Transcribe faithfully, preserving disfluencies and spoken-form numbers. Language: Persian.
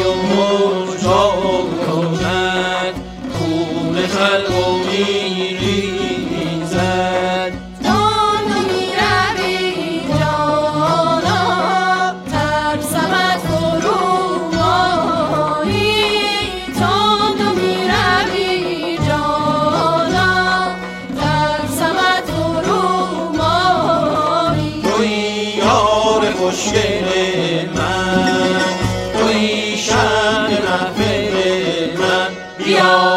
و مجاهد خون خلق و میریزد. تا تو میروی جانا ترسمت فرومایی، تا تو میروی جانا ترسمت فرومایی. توی یار خوشگل من، توی شمع محفل من، بیا